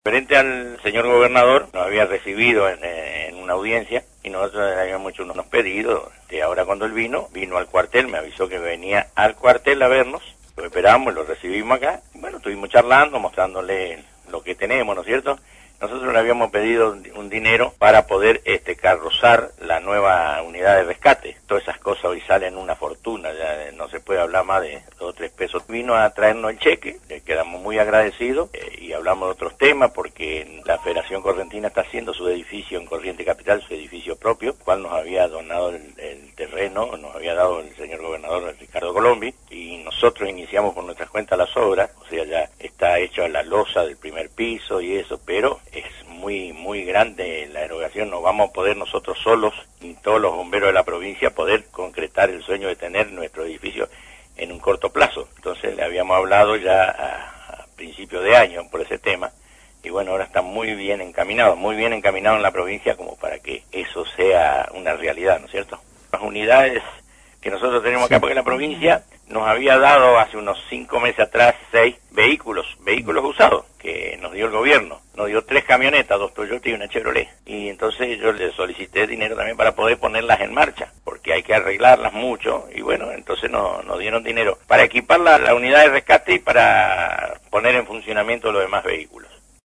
Frente al señor gobernador, nos había recibido en una audiencia y nosotros le habíamos hecho unos pedidos. Ahora cuando él vino al cuartel, me avisó que venía al cuartel a vernos, lo esperamos, lo recibimos acá. Bueno, estuvimos charlando, mostrándole lo que tenemos, ¿no es cierto? Nosotros le habíamos pedido un dinero para poder carrozar la nueva unidad de rescate. Todas esas cosas hoy salen una fortuna, ya no se puede hablar más de 2 o 3 pesos. Vino a traernos el cheque, le quedamos muy agradecidos y hablamos de otros temas porque la Federación Correntina está haciendo su edificio en Corriente Capital, su edificio propio, cual nos había donado el terreno, nos había dado el señor gobernador Ricardo Colombi, y nosotros iniciamos por nuestras cuentas las obras, o sea, ya está hecha la losa del primer piso y eso, pero es muy grande la erogación, no vamos a poder nosotros solos, ni todos los bomberos de la provincia, poder concretar el sueño de tener nuestro edificio en un corto plazo. Entonces le habíamos hablado ya a principios de año por ese tema, y bueno, ahora está muy bien encaminado en la provincia como para que eso sea una realidad, ¿no es cierto? Las unidades que nosotros tenemos acá, porque la provincia nos había dado hace unos 5 meses atrás 6 vehículos usados que nos dio el gobierno. Nos dio 3 camionetas, 2 Toyota y una Chevrolet. Y entonces yo le solicité dinero también para poder ponerlas en marcha, porque hay que arreglarlas mucho. Y bueno, entonces nos dieron dinero para equipar la unidad de rescate y para poner en funcionamiento los demás vehículos.